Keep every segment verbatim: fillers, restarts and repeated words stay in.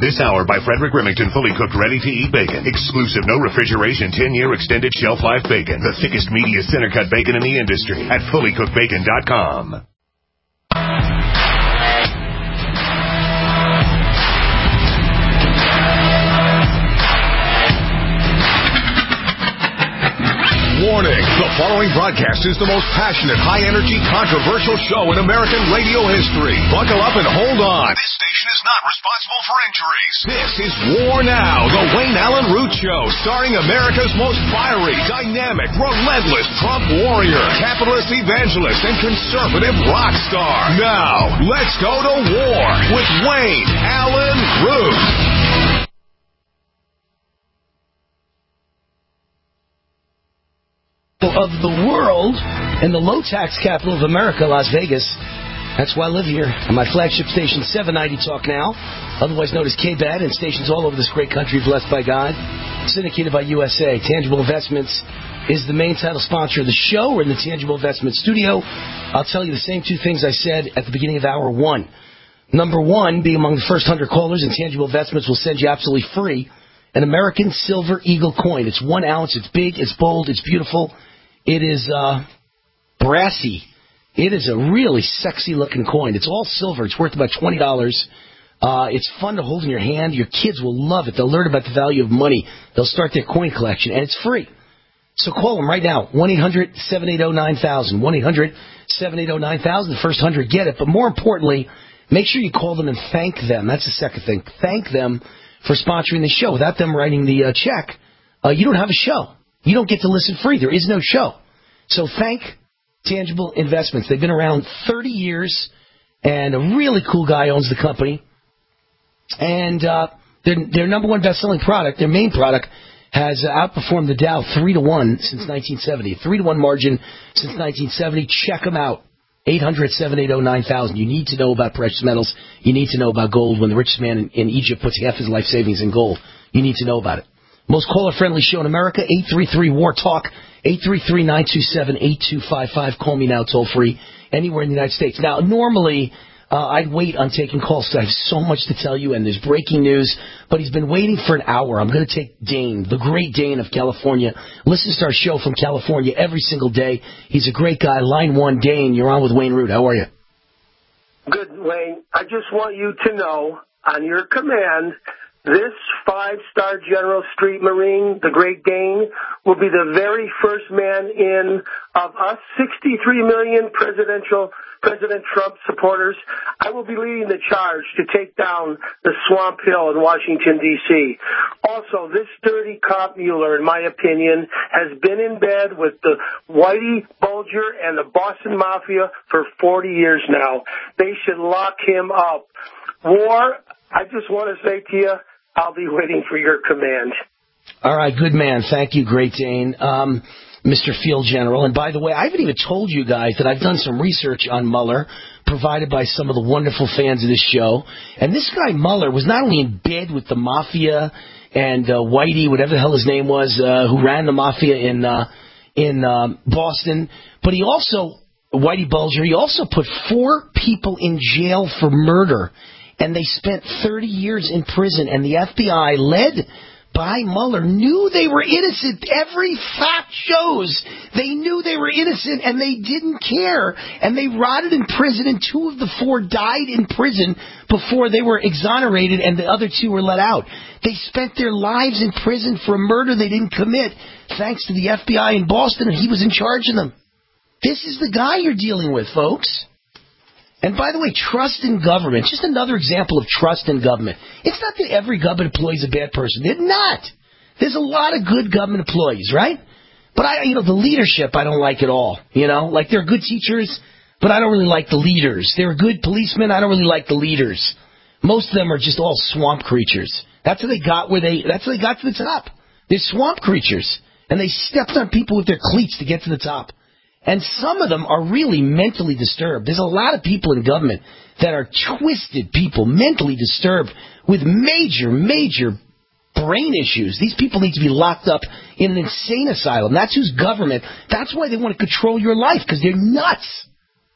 This hour by Frederick Remington, fully cooked, ready-to-eat bacon. Exclusive, no refrigeration, ten-year extended shelf life bacon. The thickest, meatiest, center-cut bacon in the industry at fully cooked bacon dot com. Warning, the following broadcast is the most passionate, high-energy, controversial show in American radio history. Buckle up and hold on. This station is not responsible for injuries. This is War Now, the Wayne Allen Root Show, starring America's most fiery, dynamic, relentless Trump warrior, capitalist evangelist, and conservative rock star. Now, let's go to war with Wayne Allen Root. Of the world and the low-tax capital of America, Las Vegas. That's why I live here. On my flagship station, seven ninety Talk Now, otherwise known as K B A D, and stations all over this great country, blessed by God, syndicated by U S A. Tangible Investments is the main title sponsor of the show. We're in the Tangible Investment studio. I'll tell you the same two things I said at the beginning of hour one. Number one, be among the first one hundred callers, and Tangible Investments will send you absolutely free an American Silver Eagle coin. It's one ounce. It's big. It's bold. It's beautiful. It is uh, brassy. It is a really sexy-looking coin. It's all silver. It's worth about twenty dollars. Uh, it's fun to hold in your hand. Your kids will love it. They'll learn about the value of money. They'll start their coin collection, and it's free. So call them right now, one eight hundred seven eight zero nine thousand, one eight hundred seven eight zero nine thousand. The first one hundred get it. But more importantly, make sure you call them and thank them. That's the second thing. Thank them for sponsoring the show. Without them writing the uh, check, uh, you don't have a show. You don't get to listen free. There is no show. So thank Tangible Investments. They've been around thirty years, and a really cool guy owns the company. And uh, their, their number one best-selling product, their main product, has outperformed the Dow three to one since nineteen seventy. three to one margin since nineteen seventy. Check them out. eight hundred seven eight zero nine thousand. You need to know about precious metals. You need to know about gold. When the richest man in, in Egypt puts half his life savings in gold, you need to know about it. Most caller-friendly show in America, eight three three, W A R, TALK, eight three three, nine two seven, eight two five five. Call me now, toll-free, anywhere in the United States. Now, normally, uh, I'd wait on taking calls because I have so much to tell you, and there's breaking news, but he's been waiting for an hour. I'm going to take Dane, the great Dane of California. Listens to our show from California every single day. He's a great guy. Line one, Dane, you're on with Wayne Root. How are you? Good, Wayne. I just want you to know, on your command, this five-star General Street Marine, the Great Dane, will be the very first man in of us sixty-three million presidential President Trump supporters. I will be leading the charge to take down the Swamp Hill in Washington, D C Also, this dirty cop Mueller, in my opinion, has been in bed with the Whitey Bulger and the Boston Mafia for forty years now. They should lock him up. War, I just want to say to you, I'll be waiting for your command. All right, good man. Thank you, Great Dane, um, Mister Field General. And by the way, I haven't even told you guys that I've done some research on Mueller, provided by some of the wonderful fans of this show. And this guy Mueller was not only in bed with the Mafia and uh, Whitey, whatever the hell his name was, uh, who ran the Mafia in uh, in um, Boston, but he also, Whitey Bulger, he also put four people in jail for murder. And they spent thirty years in prison, and the F B I, led by Mueller, knew they were innocent. Every fact shows they knew they were innocent, and they didn't care. And they rotted in prison, and two of the four died in prison before they were exonerated, and the other two were let out. They spent their lives in prison for a murder they didn't commit, thanks to the F B I in Boston, and he was in charge of them. This is the guy you're dealing with, folks. And by the way, trust in government, just another example of trust in government. It's not that every government employee is a bad person. They're not. There's a lot of good government employees, right? But, I, you know, the leadership I don't like at all, you know? Like, they're good teachers, but I don't really like the leaders. They're good policemen, I don't really like the leaders. Most of them are just all swamp creatures. That's how they got where they, that's how they got to the top. They're swamp creatures. And they stepped on people with their cleats to get to the top. And some of them are really mentally disturbed. There's a lot of people in government that are twisted people, mentally disturbed, with major, major brain issues. These people need to be locked up in an insane asylum. That's whose government. That's why they want to control your life, because they're nuts.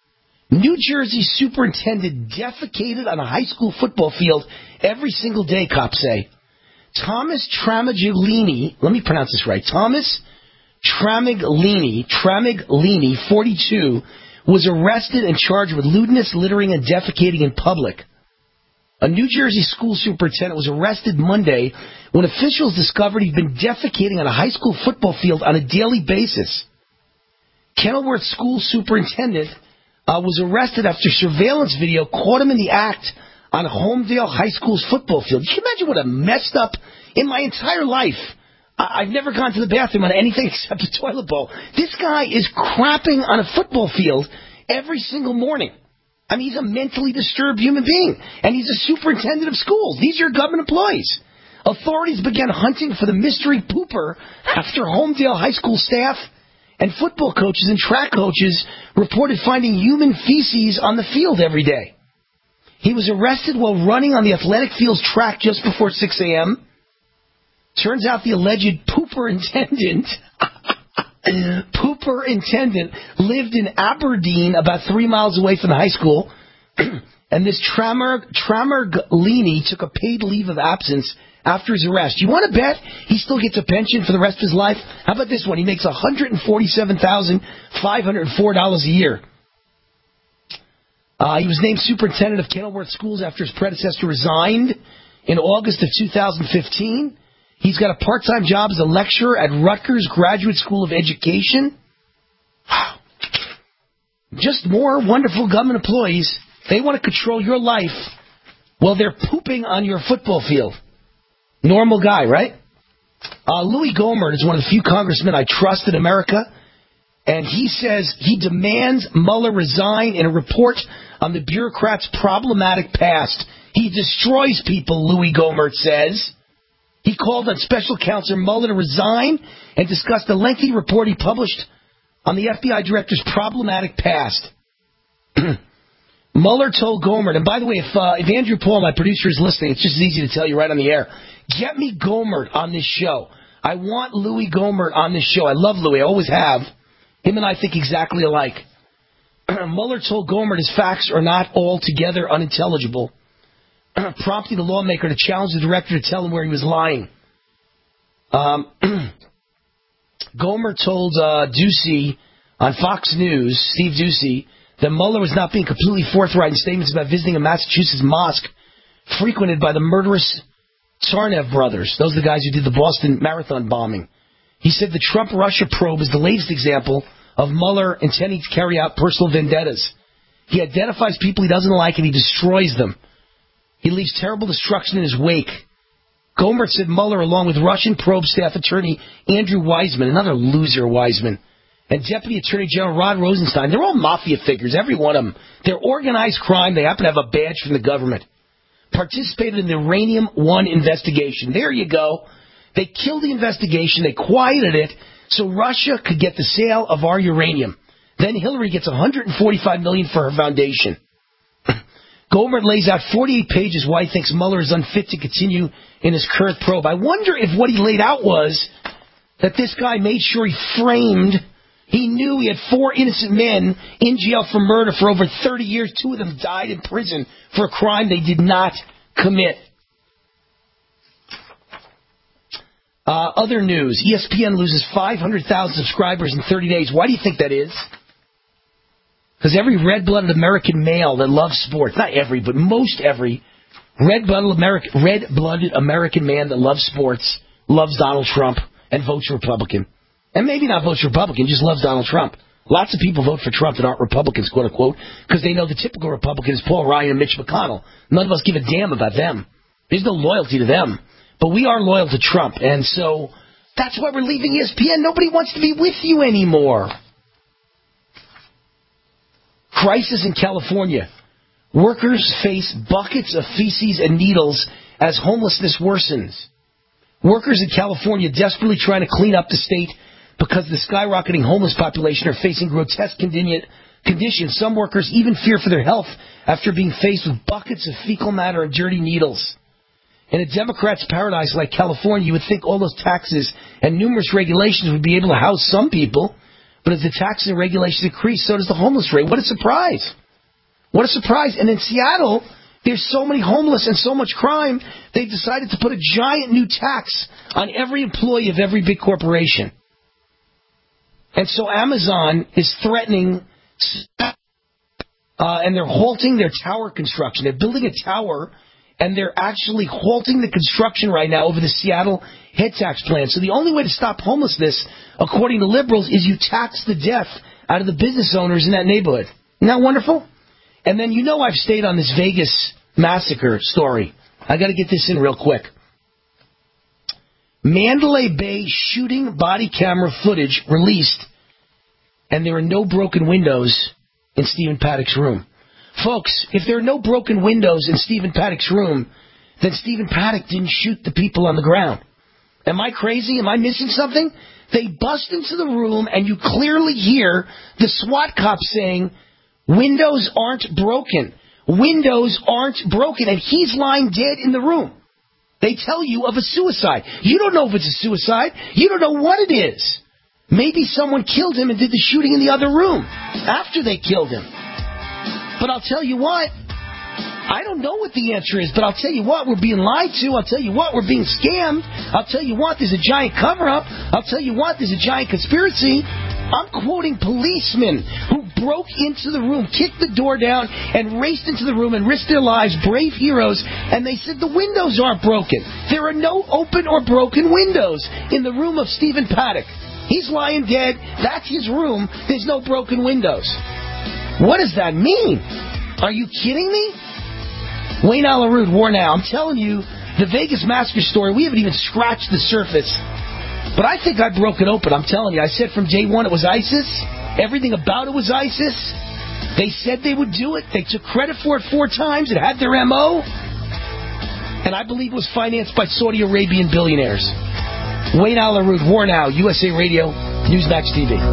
New Jersey superintendent defecated on a high school football field every single day, cops say. Thomas Tramiglini, let me pronounce this right, Thomas Tramiglini, Tramiglini, forty-two, was arrested and charged with lewdness, littering, and defecating in public. A New Jersey school superintendent was arrested Monday when officials discovered he'd been defecating on a high school football field on a daily basis. Kenilworth school superintendent uh, was arrested after surveillance video caught him in the act on Homedale High School's football field. You can imagine what a messed up, in my entire life, I- I've never gone to the bathroom on anything except a toilet bowl. This guy is crapping on a football field every single morning. I mean, he's a mentally disturbed human being, and he's a superintendent of schools. These are government employees. Authorities began hunting for the mystery pooper after Homedale High School staff and football coaches and track coaches reported finding human feces on the field every day. He was arrested while running on the athletic field's track just before six a.m. Turns out the alleged pooper intendant... Pooper intendant lived in Aberdeen, about three miles away from the high school, and this Trammer, Tramiglini took a paid leave of absence after his arrest. You want to bet he still gets a pension for the rest of his life? How about this one? He makes one hundred forty-seven thousand five hundred four dollars a year. Uh, he was named superintendent of Kenilworth Schools after his predecessor resigned in August of two thousand fifteen. He's got a part-time job as a lecturer at Rutgers Graduate School of Education. Wow. Just more wonderful government employees. They want to control your life while they're pooping on your football field. Normal guy, right? Uh, Louis Gohmert is one of the few congressmen I trust in America, and he says he demands Mueller resign in a report on the bureaucrats' problematic past. He destroys people, Louis Gohmert says. He called on Special Counsel Mueller to resign and discussed the lengthy report he published on the F B I director's problematic past. Mueller told Gohmert, and by the way, if, uh, if Andrew Paul, my producer, is listening, it's just as easy to tell you right on the air. Get me Gohmert on this show. I want Louis Gohmert on this show. I love Louis. I always have. Him and I think exactly alike. Mueller told Gohmert his facts are not altogether unintelligible, prompting the lawmaker to challenge the director to tell him where he was lying. Um, Gohmert told uh, Ducey on Fox News, Steve Ducey, that Mueller was not being completely forthright in statements about visiting a Massachusetts mosque frequented by the murderous Tsarnaev brothers. Those are the guys who did the Boston Marathon bombing. He said the Trump-Russia probe is the latest example of Mueller intending to carry out personal vendettas. He identifies people he doesn't like and he destroys them. He leaves terrible destruction in his wake. Gohmert said Mueller, along with Russian probe staff attorney Andrew Weissman, another loser Weissman, and Deputy Attorney General Rod Rosenstein, they're all mafia figures, every one of them. They're organized crime. They happen to have a badge from the government. Participated in the Uranium One investigation. There you go. They killed the investigation. They quieted it so Russia could get the sale of our uranium. Then Hillary gets one hundred forty-five million dollars for her foundation. Gohmert lays out forty-eight pages why he thinks Mueller is unfit to continue in his current probe. I wonder if what he laid out was that this guy made sure he framed, he knew he had four innocent men in jail for murder for over thirty years. Two of them died in prison for a crime they did not commit. Uh, other news, E S P N loses five hundred thousand subscribers in thirty days. Why do you think that is? Because every red-blooded American male that loves sports, not every, but most every red-blooded American, red-blooded American man that loves sports loves Donald Trump and votes Republican. And maybe not votes Republican, just loves Donald Trump. Lots of people vote for Trump that aren't Republicans, quote-unquote, because they know the typical Republican is Paul Ryan and Mitch McConnell. None of us give a damn about them. There's no loyalty to them. But we are loyal to Trump, and so that's why we're leaving E S P N. Nobody wants to be with you anymore. Crisis in California. Workers face buckets of feces and needles as homelessness worsens. Workers in California desperately trying to clean up the state because the skyrocketing homeless population are facing grotesque conditions. Some workers even fear for their health after being faced with buckets of fecal matter and dirty needles. In a Democrat's paradise like California, you would think all those taxes and numerous regulations would be able to house some people. But as the taxes and regulations increase, so does the homeless rate. What a surprise. What a surprise. And in Seattle, there's so many homeless and so much crime, they decided to put a giant new tax on every employee of every big corporation. And so Amazon is threatening, uh, and they're halting their tower construction. They're building a tower, and they're actually halting the construction right now over the Seattle head tax plan. So the only way to stop homelessness, according to liberals, is you tax the death out of the business owners in that neighborhood. Isn't that wonderful? And then you know I've stayed on this Vegas massacre story. I got to get this in real quick. Mandalay Bay shooting body camera footage released, and there are no broken windows in Stephen Paddock's room. Folks, if there are no broken windows in Stephen Paddock's room, then Stephen Paddock didn't shoot the people on the ground. Am I crazy? Am I missing something? They bust into the room, and you clearly hear the SWAT cop saying, windows aren't broken. Windows aren't broken, and he's lying dead in the room. They tell you of a suicide. You don't know if it's a suicide. You don't know what it is. Maybe someone killed him and did the shooting in the other room after they killed him. But I'll tell you what, I don't know what the answer is, but I'll tell you what, we're being lied to. I'll tell you what, we're being scammed. I'll tell you what, there's a giant cover-up. I'll tell you what, there's a giant conspiracy. I'm quoting policemen who broke into the room, kicked the door down, and raced into the room and risked their lives, brave heroes, and they said the windows aren't broken. There are no open or broken windows in the room of Stephen Paddock. He's lying dead. That's his room. There's no broken windows. What does that mean? Are you kidding me? Wayne Alaroot, War Now. I'm telling you, the Vegas massacre story, we haven't even scratched the surface. But I think I broke it open. I'm telling you. I said from day one it was ISIS. Everything about it was ISIS. They said they would do it. They took credit for it four times. It had their M O. And I believe it was financed by Saudi Arabian billionaires. Wayne Alaroot, War Now, U S A Radio, Newsmax T V.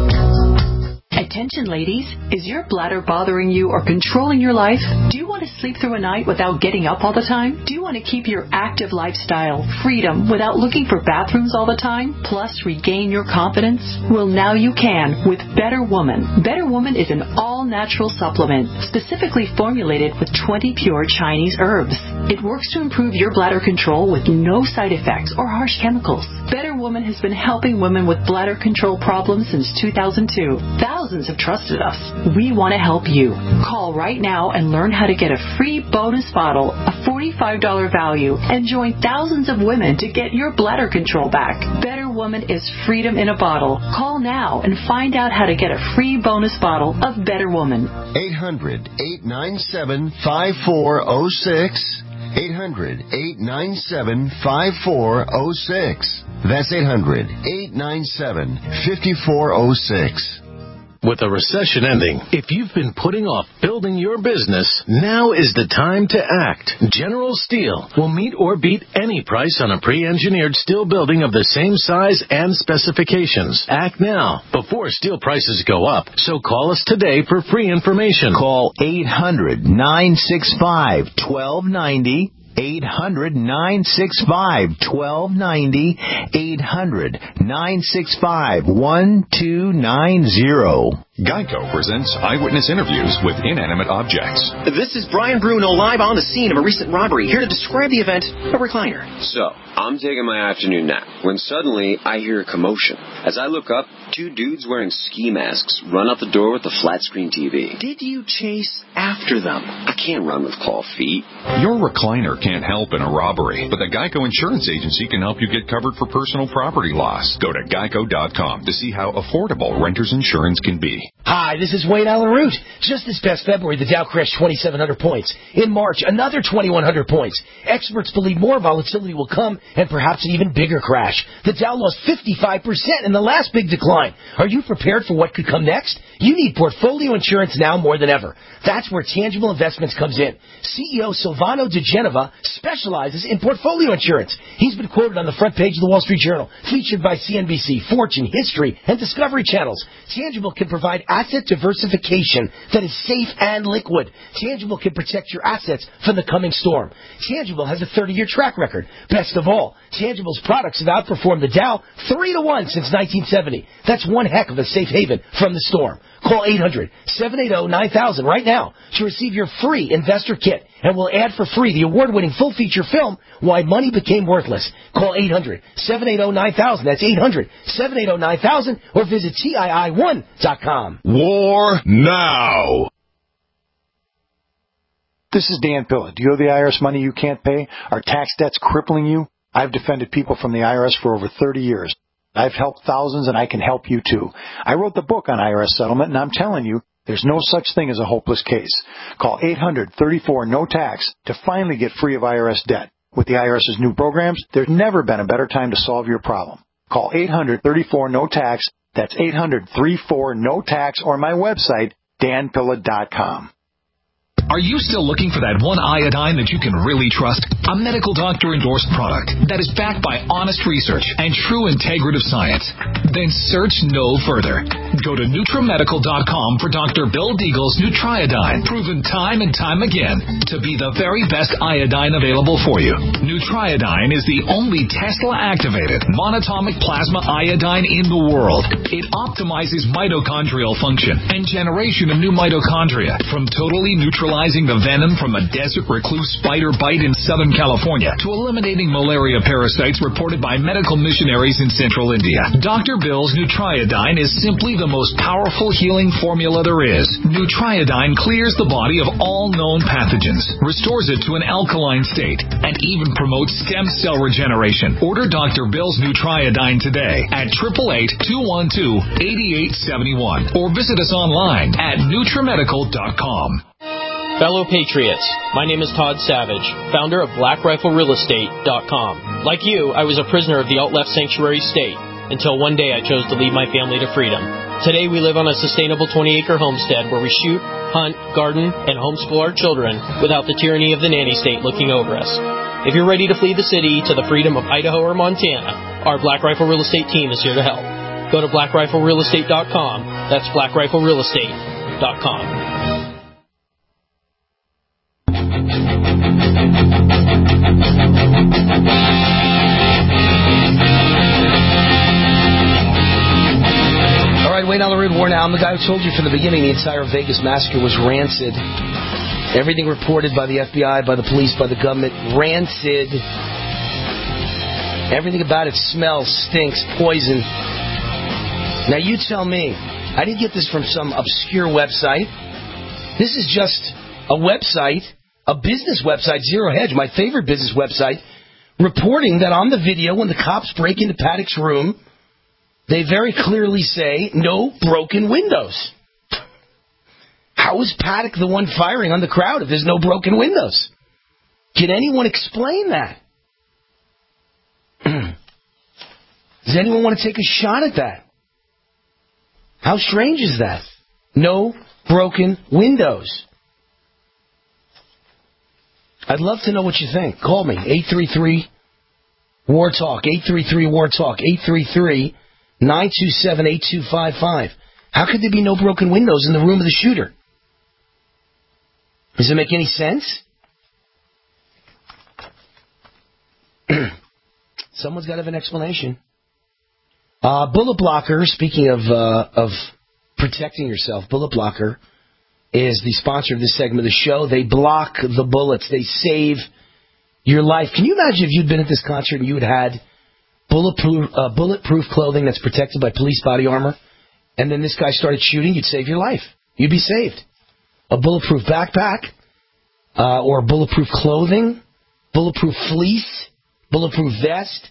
Attention, ladies. Is your bladder bothering you or controlling your life? Do you want to sleep through a night without getting up all the time? Do you want to keep your active lifestyle, freedom, without looking for bathrooms all the time, plus regain your confidence? Well, now you can with Better Woman. Better Woman is an all-natural supplement specifically formulated with twenty pure Chinese herbs. It works to improve your bladder control with no side effects or harsh chemicals. Better Woman has been helping women with bladder control problems since two thousand two. Thousands have trusted us. We want to help you. Call right now and learn how to get a free bonus bottle, a forty-five dollars value, and join thousands of women to get your bladder control back. Better Woman is freedom in a bottle. Call now and find out how to get a free bonus bottle of Better Woman. eight hundred, eight nine seven, five four zero six. eight hundred, eight nine seven, five four zero six. That's eight hundred, eight nine seven, five four zero six. With a recession ending, if you've been putting off building your business, now is the time to act. General Steel will meet or beat any price on a pre-engineered steel building of the same size and specifications. Act now, before steel prices go up. So call us today for free information. Call eight hundred, nine six five, one two nine zero. eight hundred, nine six five, one two nine zero. eight hundred, nine six five, one two nine zero. Geico presents eyewitness interviews with inanimate objects. This is Brian Bruno live on the scene of a recent robbery, here to describe the event, a recliner. So, I'm taking my afternoon nap when suddenly I hear a commotion. As I look up, two dudes wearing ski masks run out the door with a flat-screen T V. Did you chase after them? I can't run with claw feet. Your recliner can't help in a robbery, but the Geico Insurance Agency can help you get covered for personal property loss. Go to geico dot com to see how affordable renter's insurance can be. Hi, this is Wayne Alaroot. Just this past February, the Dow crashed twenty-seven hundred points. In March, another twenty-one hundred points. Experts believe more volatility will come and perhaps an even bigger crash. The Dow lost fifty-five percent in the last big decline. Are you prepared for what could come next? You need portfolio insurance now more than ever. That's where Tangible Investments comes in. C E O Silvano De Genova specializes in portfolio insurance. He's been quoted on the front page of the Wall Street Journal, featured by C N B C, Fortune, History, and Discovery channels. Tangible can provide accurate asset diversification that is safe and liquid. Tangible can protect your assets from the coming storm. Tangible has a thirty-year track record. Best of all, Tangible's products have outperformed the Dow three to one since nineteen seventy. That's one heck of a safe haven from the storm. Call eight hundred, seven eight zero, nine thousand right now to receive your free investor kit. And we'll add for free the award-winning full-feature film, Why Money Became Worthless. Call eight hundred, seven eight zero, nine thousand. That's eight hundred, seven eight zero, nine thousand. Or visit T I I one dot com. War now. This is Dan Pilla. Do you owe the I R S money you can't pay? Are tax debts crippling you? I've defended people from the I R S for over thirty years. I've helped thousands, and I can help you, too. I wrote the book on I R S settlement, and I'm telling you, there's no such thing as a hopeless case. Call eight hundred, thirty-four, no tax to finally get free of I R S debt. With the IRS's new programs, there's never been a better time to solve your problem. Call eight hundred, thirty-four, no tax. That's eight hundred, thirty-four, no tax, or my website, dan pilla dot com. Are you still looking for that one iodine that you can really trust? A medical doctor-endorsed product that is backed by honest research and true integrative science? Then search no further. Go to Nutramedical dot com for Doctor Bill Deagle's Nutriodine, proven time and time again to be the very best iodine available for you. Nutriodine is the only Tesla-activated monatomic plasma iodine in the world. It optimizes mitochondrial function and generation of new mitochondria from totally neutralizing the venom from a desert recluse spider bite in Southern California to eliminating malaria parasites reported by medical missionaries in central India. Doctor Bill's Nutriodine is simply the most powerful healing formula there is. Nutriodine clears the body of all known pathogens, restores it to an alkaline state, and even promotes stem cell regeneration. Order Doctor Bill's Nutriodine today at eight eight eight, two one two, eight eight seven one or visit us online at Nutramedical dot com. Fellow Patriots, my name is Todd Savage, founder of Black Rifle Real Estate dot com. Like you, I was a prisoner of the alt-left sanctuary state until one day I chose to lead my family to freedom. Today we live on a sustainable twenty-acre homestead where we shoot, hunt, garden, and homeschool our children without the tyranny of the nanny state looking over us. If you're ready to flee the city to the freedom of Idaho or Montana, our Black Rifle Real Estate team is here to help. Go to Black Rifle Real Estate dot com. That's Black Rifle Real Estate dot com. All right, Wayne Allyn Root, War Now. I'm the guy who told you from the beginning the entire Vegas massacre was rancid. Everything reported by the F B I, by the police, by the government, rancid. Everything about it smells, stinks, poison. Now you tell me. I didn't get this from some obscure website. This is just a website, a business website, Zero Hedge, my favorite business website, reporting that on the video when the cops break into Paddock's room, they very clearly say, no broken windows. How is Paddock the one firing on the crowd if there's no broken windows? Can anyone explain that? Does anyone want to take a shot at that? How strange is that? No broken windows. I'd love to know what you think. Call me, eight three three, W A R Talk, eight three three, W A R Talk, eight three three, nine two seven, eight two five five. How could there be no broken windows in the room of the shooter? Does it make any sense? Someone's got to have an explanation. Uh, Bullet Blocker, speaking of uh, of protecting yourself, Bullet Blocker is the sponsor of this segment of the show. They block the bullets. They save your life. Can you imagine if you'd been at this concert and you had had bulletproof, uh, bulletproof clothing that's protected by police body armor, and then this guy started shooting? You'd save your life. You'd be saved. A bulletproof backpack, uh, or bulletproof clothing, bulletproof fleece, bulletproof vest.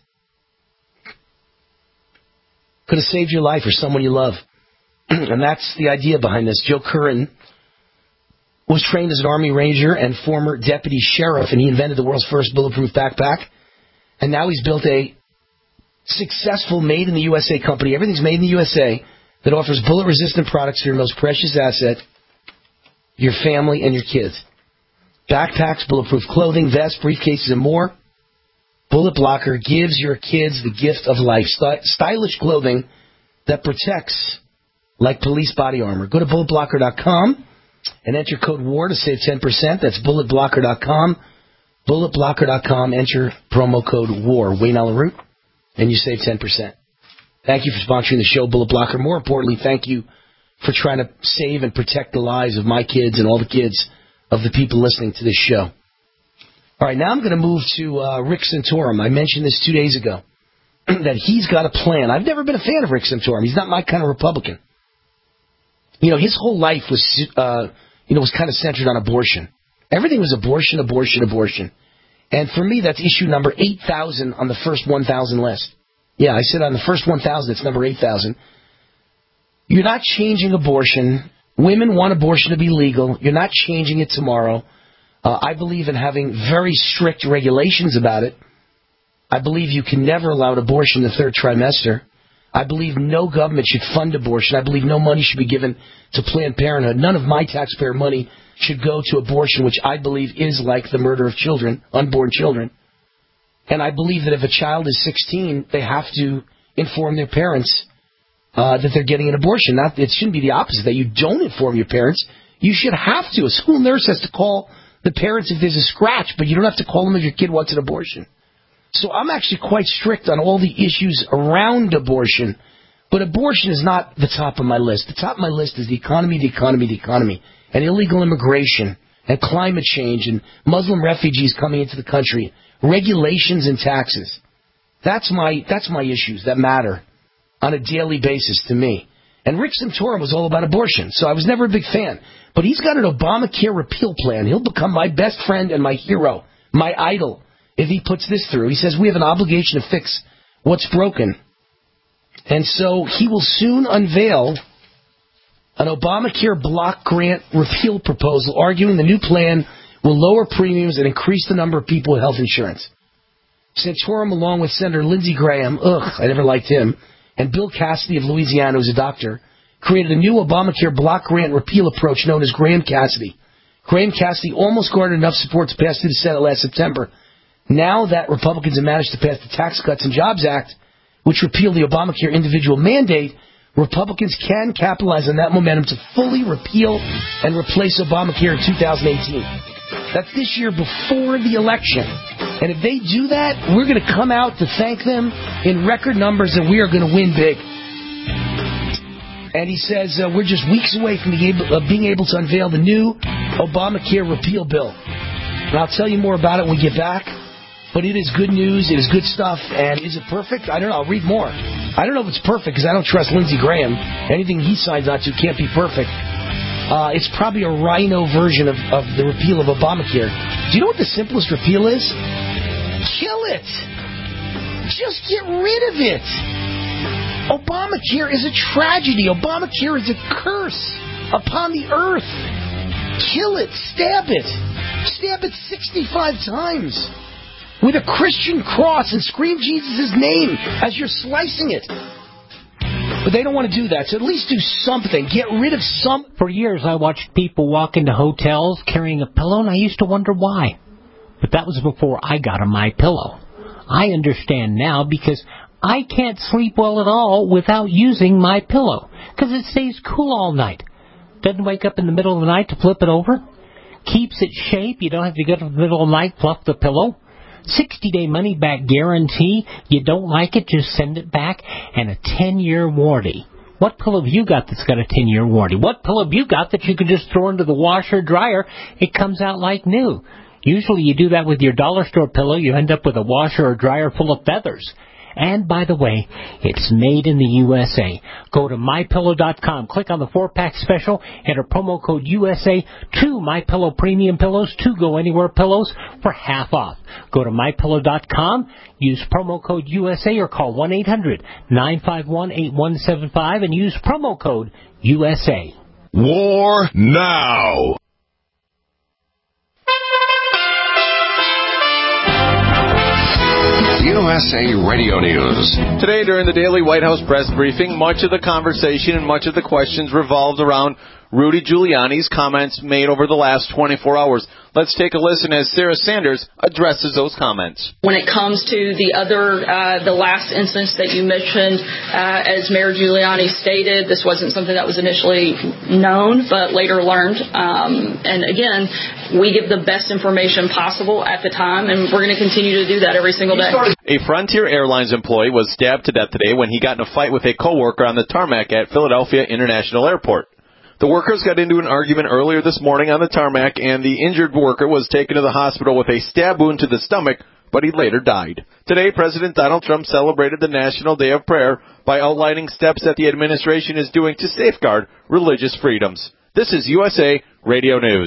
Could have saved your life or someone you love. And that's the idea behind this. Joe Curran was trained as an Army Ranger and former deputy sheriff, and he invented the world's first bulletproof backpack. And now he's built a successful made-in-the-U S A company. Everything's made in the U S A that offers bullet-resistant products for your most precious asset, your family and your kids. Backpacks, bulletproof clothing, vests, briefcases, and more. Bullet Blocker gives your kids the gift of life. St- stylish clothing that protects like police body armor. Go to bullet blocker dot com and enter code WAR to save ten percent. That's bullet blocker dot com. bullet blocker dot com, enter promo code WAR, Wayne Allyn Root, and you save ten percent. Thank you for sponsoring the show, Bullet Blocker. More importantly, thank you for trying to save and protect the lives of my kids and all the kids of the people listening to this show. All right, now I'm going to move to uh, Rick Santorum. I mentioned this two days ago, that he's got a plan. I've never been a fan of Rick Santorum. He's not my kind of Republican. You know, his whole life was, uh, you know, was kind of centered on abortion. Everything was abortion, abortion, abortion. And for me, that's issue number eight thousand on the first one thousand list. Yeah, I said on the first one thousand, it's number eight thousand. You're not changing abortion. Women want abortion to be legal. You're not changing it tomorrow. Uh, I believe in having very strict regulations about it. I believe you can never allow an abortion in the third trimester. I believe no government should fund abortion. I believe no money should be given to Planned Parenthood. None of my taxpayer money should go to abortion, which I believe is like the murder of children, unborn children. And I believe that if a child is sixteen, they have to inform their parents uh, that they're getting an abortion. Not, it shouldn't be the opposite, that you don't inform your parents. You should have to. A school nurse has to call the parents if there's a scratch, but you don't have to call them if your kid wants an abortion. So I'm actually quite strict on all the issues around abortion, but abortion is not the top of my list. The top of my list is the economy, the economy, the economy, and illegal immigration, and climate change, and Muslim refugees coming into the country, regulations and taxes. That's my that's my issues that matter on a daily basis to me. And Rick Santorum was all about abortion, so I was never a big fan. But he's got an Obamacare repeal plan. He'll become my best friend and my hero, my idol, if he puts this through. He says we have an obligation to fix what's broken. And so he will soon unveil an Obamacare block grant repeal proposal, arguing the new plan will lower premiums and increase the number of people with health insurance. Santorum, along with Senator Lindsey Graham, ugh, I never liked him, and Bill Cassidy of Louisiana, who's a doctor, created a new Obamacare block grant repeal approach known as Graham-Cassidy. Graham-Cassidy almost garnered enough support to pass through the Senate last September. Now that Republicans have managed to pass the Tax Cuts and Jobs Act, which repealed the Obamacare individual mandate, Republicans can capitalize on that momentum to fully repeal and replace Obamacare in two thousand eighteen. That's this year before the election. And if they do that, we're going to come out to thank them in record numbers, and we are going to win big. And he says uh, we're just weeks away from being able, uh, being able to unveil the new Obamacare repeal bill. And I'll tell you more about it when we get back. But it is good news. It is good stuff. And is it perfect? I don't know. I'll read more. I don't know if it's perfect because I don't trust Lindsey Graham. Anything he signs on to can't be perfect. Uh, it's probably a rhino version of, of the repeal of Obamacare. Do you know what the simplest repeal is? Kill it. Just get rid of it. Obamacare is a tragedy. Obamacare is a curse upon the earth. Kill it. Stab it. Stab it sixty-five times. With a Christian cross and scream Jesus' name as you're slicing it. But they don't want to do that, so at least do something. Get rid of some... For years, I watched people walk into hotels carrying a pillow, and I used to wonder why. But that was before I got a My Pillow. I understand now because I can't sleep well at all without using My Pillow, because it stays cool all night. Doesn't wake up in the middle of the night to flip it over. Keeps its shape. You don't have to get in the middle of the night, fluff the pillow. sixty-day money-back guarantee. You don't like it, just send it back. And a ten-year warranty. What pillow have you got that's got a ten-year warranty? What pillow have you got that you can just throw into the washer or dryer? It comes out like new. Usually you do that with your dollar store pillow. You end up with a washer or dryer full of feathers. And, by the way, it's made in the U S A. Go to my pillow dot com. Click on the four-pack special. Enter promo code U S A. Two MyPillow Premium Pillows. Two Go Anywhere Pillows for half off. Go to my pillow dot com. Use promo code U S A or call one eight hundred nine five one eight one seven five and use promo code U S A. War now. U S A Radio News. Today, during the daily White House press briefing, much of the conversation and much of the questions revolved around Rudy Giuliani's comments made over the last twenty-four hours. Let's take a listen as Sarah Sanders addresses those comments. When it comes to the other, uh, the last instance that you mentioned, uh, as Mayor Giuliani stated, this wasn't something that was initially known, but later learned. Um, and again, we give the best information possible at the time, and we're going to continue to do that every single day. A Frontier Airlines employee was stabbed to death today when he got in a fight with a coworker on the tarmac at Philadelphia International Airport. The workers got into an argument earlier this morning on the tarmac, and the injured worker was taken to the hospital with a stab wound to the stomach, but he later died. Today, President Donald Trump celebrated the National Day of Prayer by outlining steps that the administration is doing to safeguard religious freedoms. This is U S A Radio News.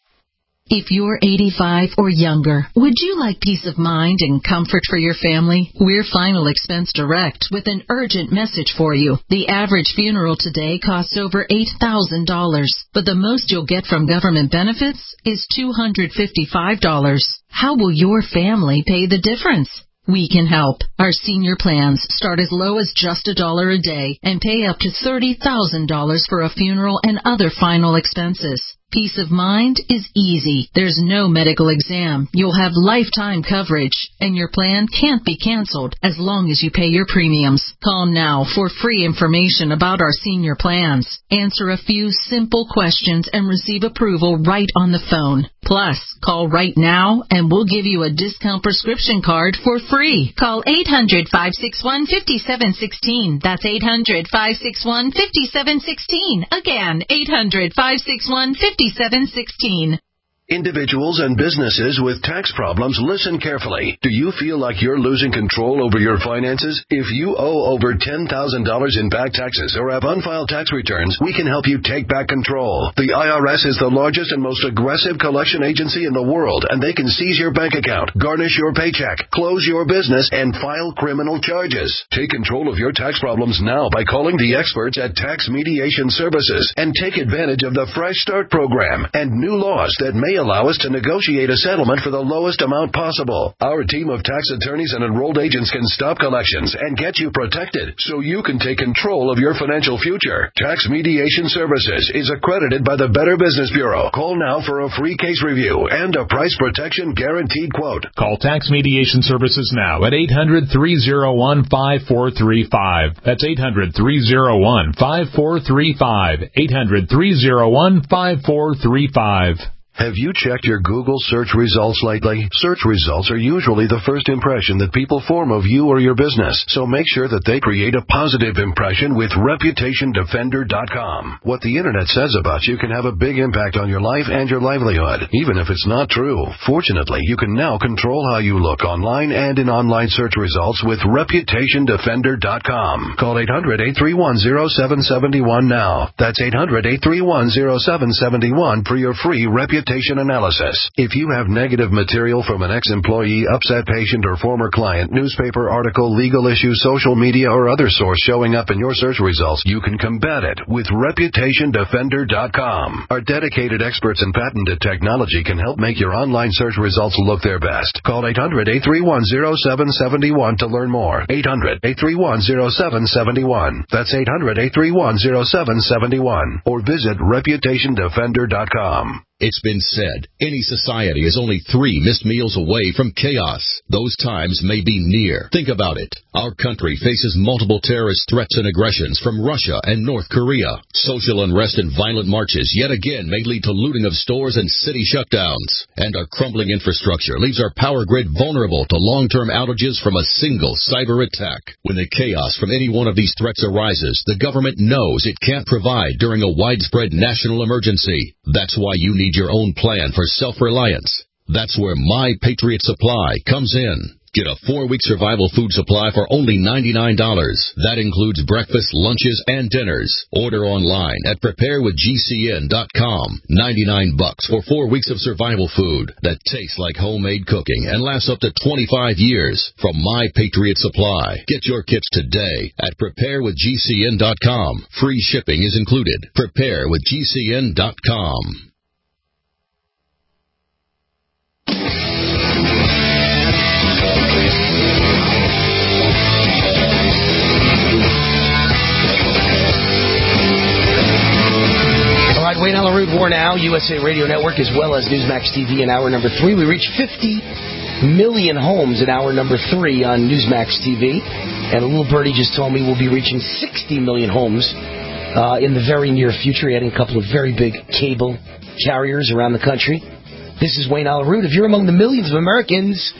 If you're eighty-five or younger, would you like peace of mind and comfort for your family? We're Final Expense Direct with an urgent message for you. The average funeral today costs over eight thousand dollars, but the most you'll get from government benefits is two hundred fifty-five dollars. How will your family pay the difference? We can help. Our senior plans start as low as just a dollar a day and pay up to thirty thousand dollars for a funeral and other final expenses. Peace of mind is easy. There's no medical exam. You'll have lifetime coverage, and your plan can't be canceled as long as you pay your premiums. Call now for free information about our senior plans. Answer a few simple questions and receive approval right on the phone. Plus, call right now and we'll give you a discount prescription card for free. Call eight hundred, five six one, five seven one six. That's eight hundred, five six one, five seven one six. Again, eight hundred, five six one, five seven one six. Individuals and businesses with tax problems, listen carefully. Do you feel like you're losing control over your finances? If you owe over ten thousand dollars in back taxes or have unfiled tax returns, we can help you take back control. The I R S is the largest and most aggressive collection agency in the world, and they can seize your bank account, garnish your paycheck, close your business, and file criminal charges. Take control of your tax problems now by calling the experts at Tax Mediation Services and take advantage of the Fresh Start program and new laws that may allow us to negotiate a settlement for the lowest amount possible. Our team of tax attorneys and enrolled agents can stop collections and get you protected so you can take control of your financial future. Tax Mediation Services is accredited by the Better Business Bureau. Call now for a free case review and a price protection guaranteed quote. Call Tax Mediation Services now at eight hundred, three oh one, five four three five. That's eight hundred, three oh one, five four three five. eight hundred, three oh one, five four three five. Have you checked your Google search results lately? Search results are usually the first impression that people form of you or your business, so make sure that they create a positive impression with Reputation Defender dot com. What the Internet says about you can have a big impact on your life and your livelihood, even if it's not true. Fortunately, you can now control how you look online and in online search results with Reputation Defender dot com. Call eight hundred, eight three one, oh seven seven one now. That's eight hundred, eight three one, oh seven seven one for your free Reputation analysis. If you have negative material from an ex-employee, upset patient, or former client, newspaper article, legal issue, social media, or other source showing up in your search results, you can combat it with Reputation Defender dot com. Our dedicated experts in patented technology can help make your online search results look their best. Call eight hundred, eight three one, oh seven seven one to learn more. eight hundred, eight three one, oh seven seven one. That's eight hundred, eight three one, oh seven seven one. Or visit Reputation Defender dot com. It's been said, any society is only three missed meals away from chaos. Those times may be near. Think about it. Our country faces multiple terrorist threats and aggressions from Russia and North Korea. Social unrest and violent marches yet again may lead to looting of stores and city shutdowns. And our crumbling infrastructure leaves our power grid vulnerable to long-term outages from a single cyber attack. When the chaos from any one of these threats arises, the government knows it can't provide during a widespread national emergency. That's why you need your own plan for self-reliance. That's where My Patriot Supply comes in. Get a four-week survival food supply for only ninety-nine dollars. That includes breakfast, lunches, and dinners. Order online at prepare with G C N dot com. ninety-nine bucks for four weeks of survival food that tastes like homemade cooking and lasts up to twenty-five years from My Patriot Supply. Get your kits today at prepare with G C N dot com. Free shipping is included. prepare with G C N dot com. Wayne Allyn Root, War Now, U S A Radio Network, as well as Newsmax T V in hour number three. We reached fifty million homes in hour number three on Newsmax T V. And a little birdie just told me we'll be reaching sixty million homes uh, in the very near future, adding a couple of very big cable carriers around the country. This is Wayne Allyn Root. If you're among the millions of Americans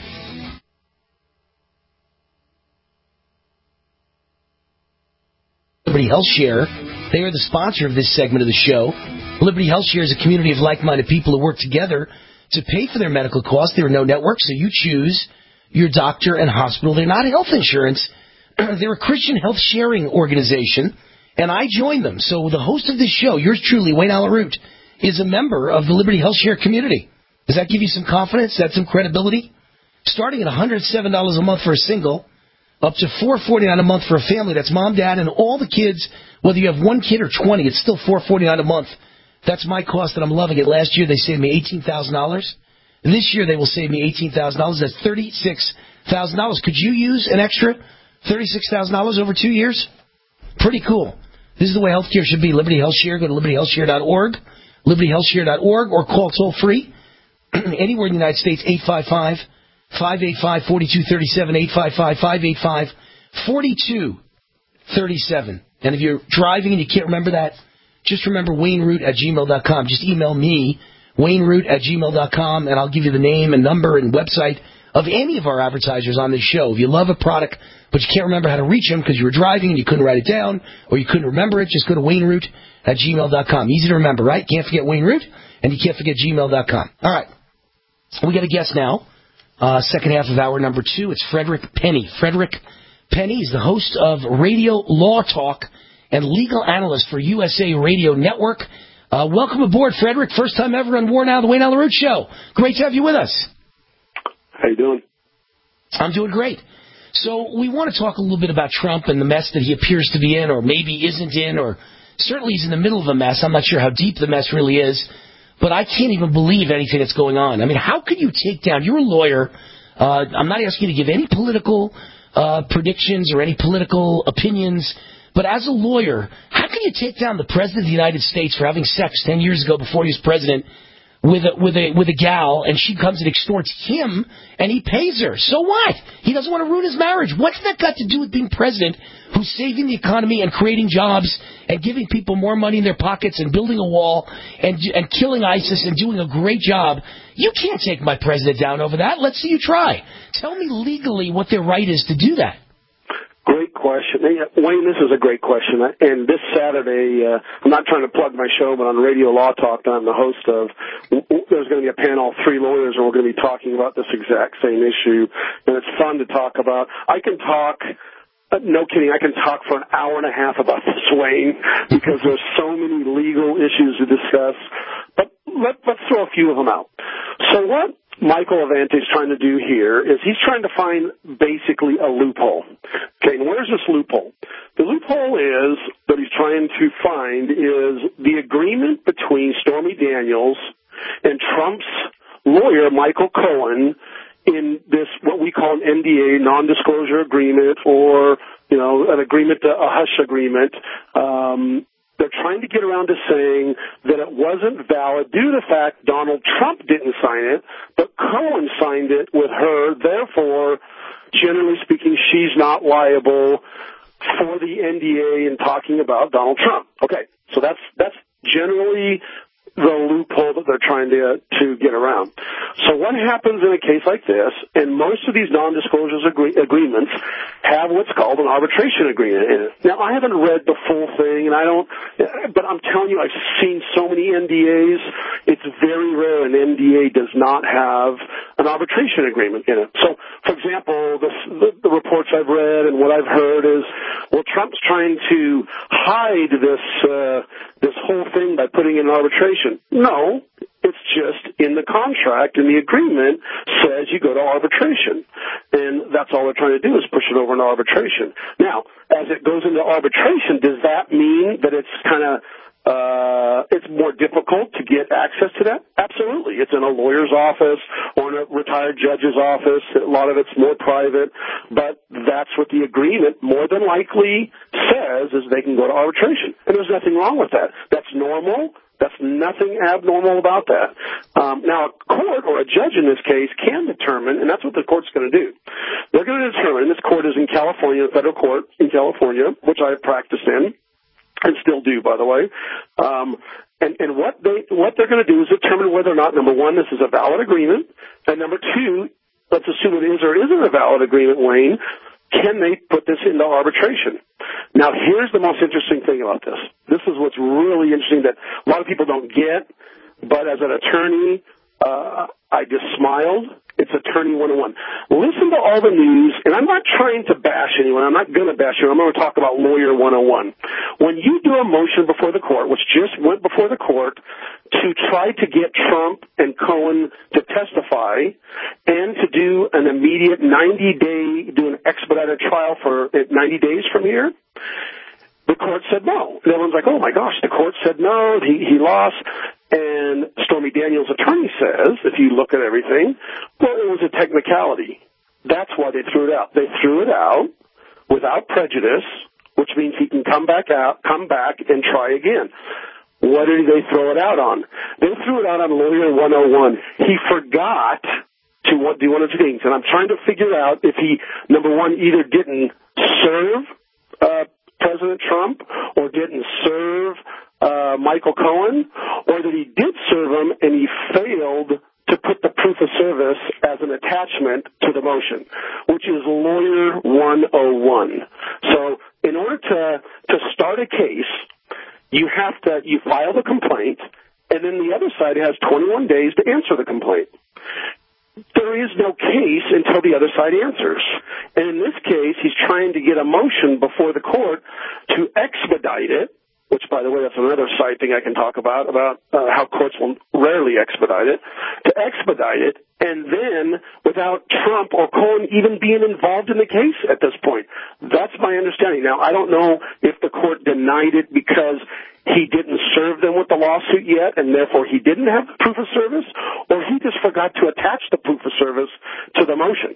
Liberty Health Share, they are the sponsor of this segment of the show. Liberty Health Share is a community of like-minded people who work together to pay for their medical costs. There are no networks, so you choose your doctor and hospital. They're not health insurance. They're a Christian health sharing organization, and I joined them. So the host of this show, yours truly, Wayne Allyn Root, is a member of the Liberty Health Share community. Does that give you some confidence? That's some credibility? Starting at one hundred seven dollars a month for a single, up to four hundred forty-nine dollars a month for a family. That's mom, dad, and all the kids. Whether you have one kid or twenty, it's still four hundred forty-nine dollars a month. That's my cost, and I'm loving it. Last year, they saved me eighteen thousand dollars. This year, they will save me eighteen thousand dollars. That's thirty-six thousand dollars. Could you use an extra thirty-six thousand dollars over two years? Pretty cool. This is the way healthcare should be. Liberty Health Share. Go to liberty health share dot org, liberty health share dot org, or call toll-free anywhere in the United States, eight five five, five eight five, four two three seven, eight five five, five eight five, four two three seven. And if you're driving and you can't remember that, just remember wayne root at gmail dot com. Just email me, wayne root at gmail dot com, and I'll give you the name and number and website of any of our advertisers on this show. If you love a product, but you can't remember how to reach them because you were driving and you couldn't write it down or you couldn't remember it, just go to wayne root at gmail dot com. Easy to remember, right? Can't forget Wayne Root, and you can't forget gmail dot com. All right. We got a guest now. Uh, second half of hour number two. It's Frederick Penny. Frederick Penny is the host of Radio Law Talk and legal analyst for U S A Radio Network. Uh, welcome aboard, Frederick. First time ever on War Now, the Wayne Allyn Root Show. Great to have you with us. How you doing? I'm doing great. So we want to talk a little bit about Trump and the mess that he appears to be in, or maybe isn't in, or certainly he's in the middle of a mess. I'm not sure how deep the mess really is, but I can't even believe anything that's going on. I mean, how could you take down, you're a lawyer, uh, I'm not asking you to give any political uh, predictions or any political opinions, but as a lawyer, how can you take down the President of the United States for having sex ten years ago before he was president with a, with a, with a gal, and she comes and extorts him, and he pays her? So what? He doesn't want to ruin his marriage. What's that got to do with being president, who's saving the economy and creating jobs and giving people more money in their pockets and building a wall and and killing ISIS and doing a great job? You can't take my president down over that. Let's see you try. Tell me legally what their right is to do that. Great question. Wayne, this is a great question. And this Saturday, uh, I'm not trying to plug my show, but on Radio Law Talk that I'm the host of, there's going to be a panel of three lawyers, and we're going to be talking about this exact same issue. And it's fun to talk about. I can talk... Uh, no kidding, I can talk for an hour and a half about this, Wayne, because there's so many legal issues to discuss. But let, let's throw a few of them out. So what Michael Avenatti is trying to do here is he's trying to find basically a loophole. Okay, and where's this loophole? The loophole is that he's trying to find is the agreement between Stormy Daniels and Trump's lawyer, Michael Cohen, in this, what we call an N D A, non-disclosure agreement, or, you know, an agreement, a hush agreement. Um, they're trying to get around to saying that it wasn't valid due to the fact Donald Trump didn't sign it, but Cohen signed it with her. Therefore, generally speaking, she's not liable for the N D A in talking about Donald Trump. Okay, so that's that's generally the loophole that they're trying to to get around. So what happens in a case like this, and most of these non-disclosure agree- agreements have what's called an arbitration agreement in it. Now, I haven't read the full thing, and I don't, but I'm telling you, I've seen so many N D As, it's very rare an N D A does not have an arbitration agreement in it. So, for example, the, the, the reports I've read and what I've heard is, well, Trump's trying to hide this uh, this whole thing by putting in arbitration. No, it's just in the contract, and the agreement says you go to arbitration. And that's all they're trying to do is push it over into arbitration. Now, as it goes into arbitration, does that mean that it's kind of Uh, it's more difficult to get access to that? Absolutely. It's in a lawyer's office or in a retired judge's office. A lot of it's more private, but that's what the agreement more than likely says, is they can go to arbitration. And there's nothing wrong with that. That's normal. That's nothing abnormal about that. Um, now, a court or a judge in this case can determine, and that's what the court's going to do. They're going to determine, and this court is in California, the federal court in California, which I have practiced in, and still do, by the way. Um, and, and what they what they're going to do is determine whether or not, number one, this is a valid agreement, and number two, let's assume it is or isn't a valid agreement, Wayne, can they put this into arbitration? Now, here's the most interesting thing about this. This is what's really interesting that a lot of people don't get, but as an attorney, uh, I just smiled. It's Attorney one oh one. Listen to all the news, and I'm not trying to bash anyone. I'm not going to bash you. I'm going to talk about Lawyer one oh one. When you do a motion before the court, which just went before the court, to try to get Trump and Cohen to testify and to do an immediate ninety-day, do an expedited trial for ninety days from here, the court said no. And everyone's like, oh, my gosh, the court said no, he, he lost. And Stormy Daniels' attorney says, if you look at everything, well, it was a technicality. That's why they threw it out. They threw it out without prejudice, which means he can come back out, come back and try again. What did they throw it out on? They threw it out on Lawyer one oh one. He forgot to do one of two things. And I'm trying to figure out if he, number one, either didn't serve uh, President Trump or didn't serve uh, Michael Cohen, or that he did serve him and he failed to put the proof of service as an attachment to the motion, which is Lawyer one oh one. So in order to, to start a case, you have to, you file the complaint, and then the other side has twenty-one days to answer the complaint. There is no case until the other side answers. And in this case, he's trying to get a motion before the court to expedite it, which, by the way, that's another side thing I can talk about, about uh, how courts will rarely expedite it, to expedite it, and then without Trump or Cohen even being involved in the case at this point. That's my understanding. Now, I don't know if the court denied it because he didn't serve them with the lawsuit yet, and therefore he didn't have the proof of service, or he just forgot to attach the proof of service to the motion.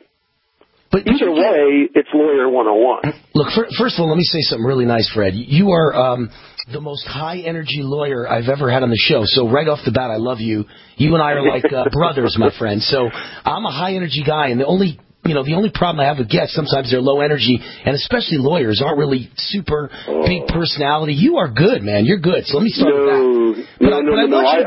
But either way, it's Lawyer one oh one. Look, first of all, let me say something really nice, Fred. You are um, the most high-energy lawyer I've ever had on the show. So right off the bat, I love you. You and I are like uh, brothers, my friend. So I'm a high-energy guy, and the only... You know, the only problem I have with guests, sometimes they're low energy, and especially lawyers aren't really super big personality. You are good, man. You're good. So let me start no, with that. But no, I, no, but no, I no. I, you...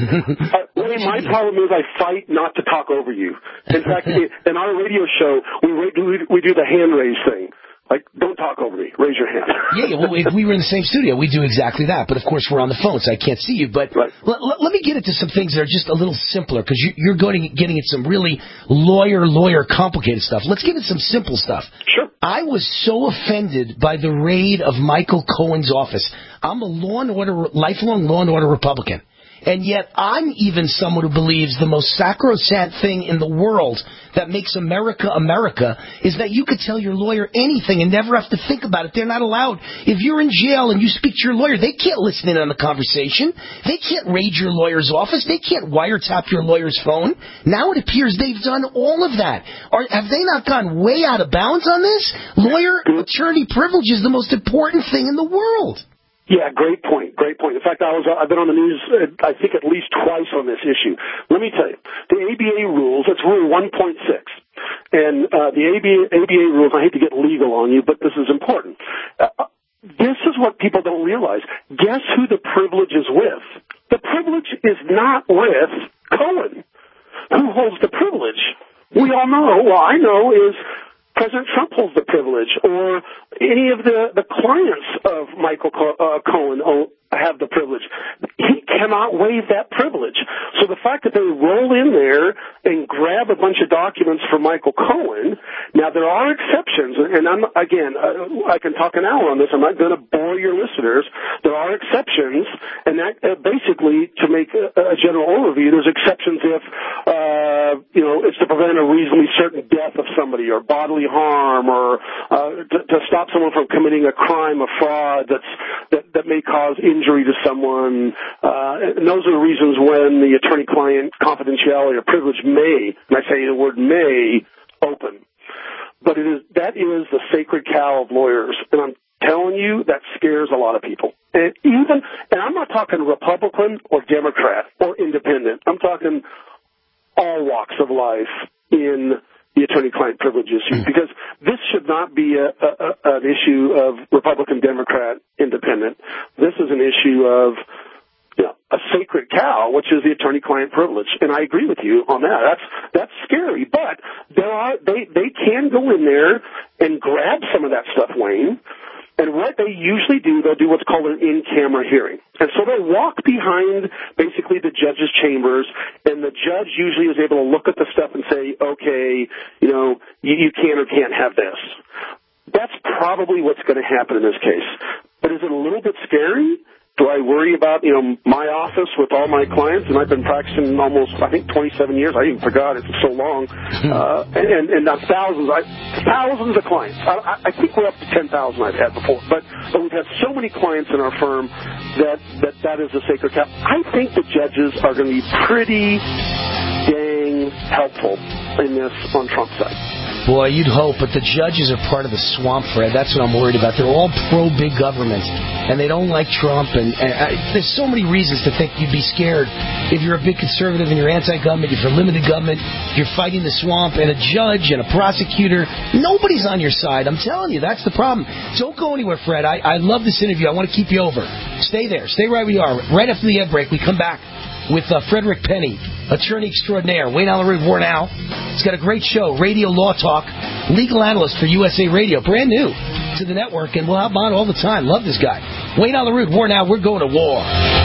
I, I, my problem is I fight not to talk over you. In fact, in our radio show, we, we, we do the hand raise thing. Like, don't talk over me. Raise your hand. yeah, yeah, well, if we were in the same studio, we'd do exactly that. But, of course, we're on the phone, so I can't see you. But right. l- l- let me get into some things that are just a little simpler, because you, you're going, getting at some really lawyer, lawyer, complicated stuff. Let's get into some simple stuff. Sure. I was so offended by the raid of Michael Cohen's office. I'm a law and order, lifelong law and order Republican. And yet I'm even someone who believes the most sacrosanct thing in the world that makes America America is that you could tell your lawyer anything and never have to think about it. They're not allowed. If you're in jail and you speak to your lawyer, they can't listen in on the conversation. They can't raid your lawyer's office. They can't wiretap your lawyer's phone. Now it appears they've done all of that. Are, have they not gone way out of bounds on this? Lawyer attorney privilege is the most important thing in the world. Yeah, great point. Great point. In fact, I was, I've been on the news, uh, I think, at least twice on this issue. Let me tell you, the A B A rules, it's Rule one point six. And uh, the A B A, A B A rules, I hate to get legal on you, but this is important. Uh, this is what people don't realize. Guess who the privilege is with? The privilege is not with Cohen. Who holds the privilege? We all know, well, I know, is President Trump holds the privilege, or any of the, the clients of Michael Co- uh, Cohen have the privilege. He cannot waive that privilege. So the fact that they roll in there and grab a bunch of documents for Michael Cohen, now there are exceptions, and I'm, again, uh, I can talk an hour on this. I'm not going to bore your listeners. There are exceptions, and that uh, basically, to make a, a general overview, there's exceptions if, uh, you know, it's to prevent a reasonably certain death of somebody, or bodily harm, or uh, to, to stop someone from committing a crime, a fraud that's, that, that may cause injury injury to someone. Uh, and those are the reasons when the attorney-client confidentiality or privilege may, and I say the word may, open. But it is that is the sacred cow of lawyers, and I'm telling you that scares a lot of people. And even, and I'm not talking Republican or Democrat or independent. I'm talking all walks of life in the attorney-client privilege issue, because this should not be a, a, a, an issue of Republican, Democrat, independent. This is an issue of, you know, a sacred cow, which is the attorney-client privilege. And I agree with you on that. That's that's scary, but there are they they can go in there and grab some of that stuff, Wayne. And what they usually do, they'll do what's called an in-camera hearing. And so they'll walk behind basically the judge's chambers, and the judge usually is able to look at the stuff and say, okay, you know, you, you can or can't have this. That's probably what's going to happen in this case. But is it a little bit scary? Do I worry about, you know, my office with all my clients? And I've been practicing almost, I think, twenty-seven years. I even forgot it's so long. Uh, and, and not thousands, I, thousands of clients. I, I think we're up to ten thousand I've had before. But, but we've had so many clients in our firm that that, that is a sacred cow. I think the judges are going to be pretty dang helpful in this on Trump's side. Boy, you'd hope, but the judges are part of the swamp, Fred. That's what I'm worried about. They're all pro-big government, and they don't like Trump. And, and I, there's so many reasons to think you'd be scared if you're a big conservative and you're anti-government, if you're limited government, you're fighting the swamp, and a judge and a prosecutor. Nobody's on your side. I'm telling you, that's the problem. Don't go anywhere, Fred. I, I love this interview. I want to keep you over. Stay there. Stay right where you are. Right after the ad break, we come back with uh, Frederick Penny, attorney extraordinaire. Wayne Allyn Root, War Now. He's got a great show, Radio Law Talk, legal analyst for U S A Radio, brand new to the network, and we'll have him on all the time. Love this guy. Wayne Allyn Root, War Now. We're going to war.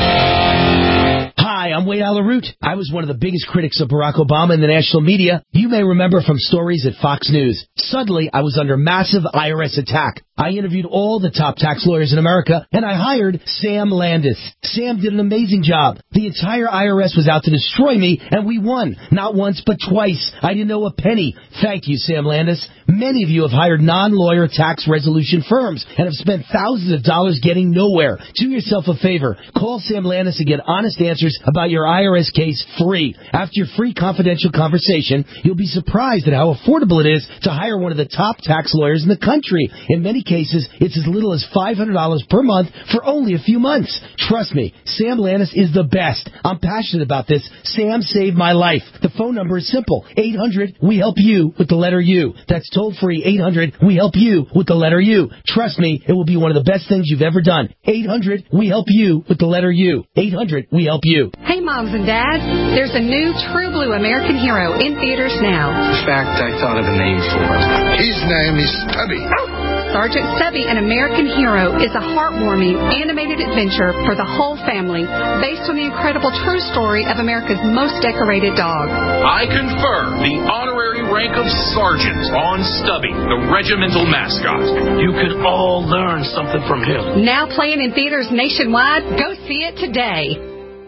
Hi, I'm Wayne Allyn Root. I was one of the biggest critics of Barack Obama in the national media. You may remember from stories at Fox News. Suddenly, I was under massive I R S attack. I interviewed all the top tax lawyers in America, and I hired Sam Landis. Sam did an amazing job. The entire I R S was out to destroy me, and we won. Not once, but twice. I didn't owe a penny. Thank you, Sam Landis. Many of you have hired non-lawyer tax resolution firms and have spent thousands of dollars getting nowhere. Do yourself a favor. Call Sam Landis and get honest answers about your I R S case free. After your free confidential conversation, you'll be surprised at how affordable it is to hire one of the top tax lawyers in the country. In many cases, it's as little as five hundred dollars per month for only a few months. Trust me, Sam Landis is the best. I'm passionate about this. Sam saved my life. The phone number is simple. eight hundred we help you with the letter U. That's toll free. eight hundred we help you with the letter U. Trust me, it will be one of the best things you've ever done. eight hundred we help you with the letter U. eight hundred we help you. Hey, moms and dads. There's a new True Blue American Hero in theaters now. In fact, I thought of a name for him. His name is Stubby. Sergeant Stubby, an American Hero, is a heartwarming animated adventure for the whole family based on the incredible true story of America's most decorated dog. I confer the honorary rank of Sergeant on Stubby, the regimental mascot. You can all learn something from him. Now playing in theaters nationwide. Go see it today.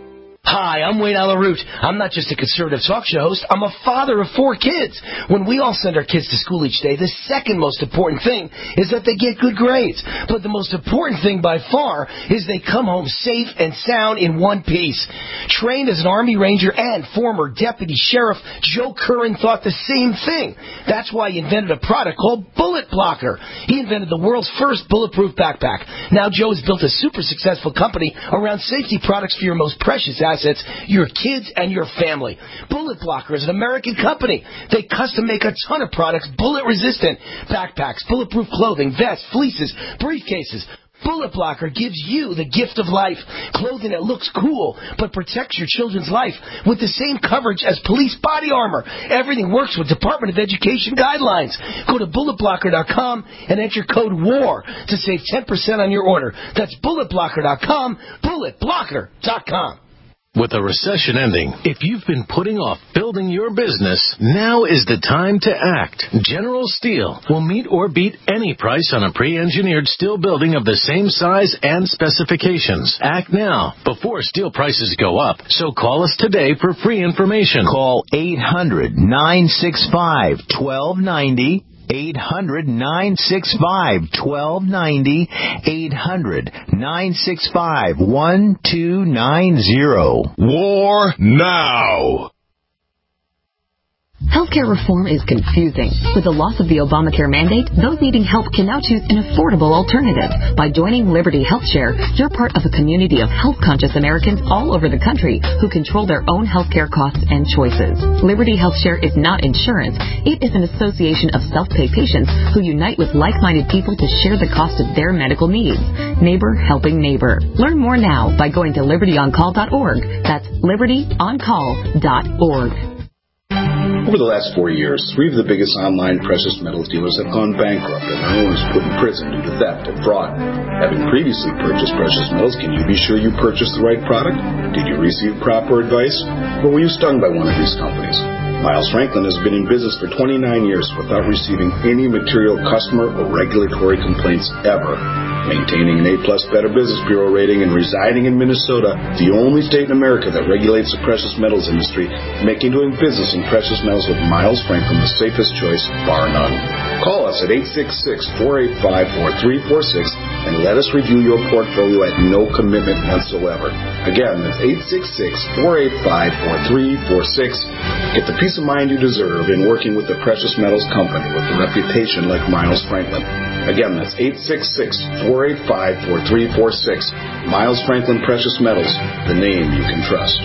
Hi, I'm Wayne Allyn Root. I'm not just a conservative talk show host. I'm a father of four kids. When we all send our kids to school each day, the second most important thing is that they get good grades. But the most important thing by far is they come home safe and sound in one piece. Trained as an Army Ranger and former Deputy Sheriff, Joe Curran thought the same thing. That's why he invented a product called Bullet Blocker. He invented the world's first bulletproof backpack. Now Joe has built a super successful company around safety products for your most precious assets. Assets, your kids, and your family. Bullet Blocker is an American company. They custom make a ton of products bullet-resistant. Backpacks, bulletproof clothing, vests, fleeces, briefcases. Bullet Blocker gives you the gift of life. Clothing that looks cool, but protects your children's life with the same coverage as police body armor. Everything works with Department of Education guidelines. Go to bullet blocker dot com and enter code WAR to save ten percent on your order. That's bullet blocker dot com, bullet blocker dot com. With a recession ending, if you've been putting off building your business, now is the time to act. General Steel will meet or beat any price on a pre-engineered steel building of the same size and specifications. Act now before steel prices go up. So call us today for free information. Call eight hundred nine six five one two nine zero. eight hundred, nine six five, one two nine zero, eight hundred, nine six five, one two nine zero. War now! Healthcare reform is confusing. With the loss of the Obamacare mandate, those needing help can now choose an affordable alternative. By joining Liberty HealthShare, you're part of a community of health-conscious Americans all over the country who control their own healthcare costs and choices. Liberty HealthShare is not insurance. It is an association of self-pay patients who unite with like-minded people to share the cost of their medical needs. Neighbor helping neighbor. Learn more now by going to liberty on call dot org. That's liberty on call dot org. Over the last four years, three of the biggest online precious metals dealers have gone bankrupt and their owners put in prison due to theft and fraud. Having previously purchased precious metals, can you be sure you purchased the right product? Did you receive proper advice? Or were you stung by one of these companies? Miles Franklin has been in business for twenty-nine years without receiving any material customer or regulatory complaints ever. Maintaining an A-plus Better Business Bureau rating and residing in Minnesota, the only state in America that regulates the precious metals industry, making doing business in precious metals with Miles Franklin the safest choice, bar none. Call us at eight six six, four eight five, four three four six and let us review your portfolio at no commitment whatsoever. Again, that's eight six six, four eight five, four three four six. Get the peace of mind you deserve in working with a precious metals company with a reputation like Miles Franklin. Again, that's eight six six, four eight five, four three four six. Miles Franklin Precious Metals, the name you can trust.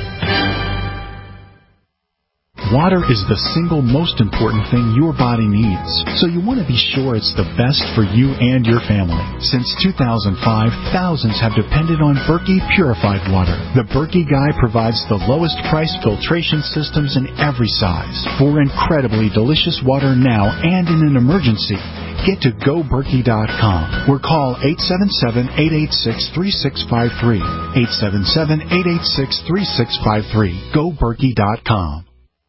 Water is the single most important thing your body needs, so you want to be sure it's the best for you and your family. Since two thousand five, thousands have depended on Berkey Purified Water. The Berkey Guy provides the lowest price filtration systems in every size for incredibly delicious water now and in an emergency. Get to go berkey dot com or call eight seven seven, eight eight six, three six five three, eight seven seven, eight eight six, three six five three. go berkey dot com.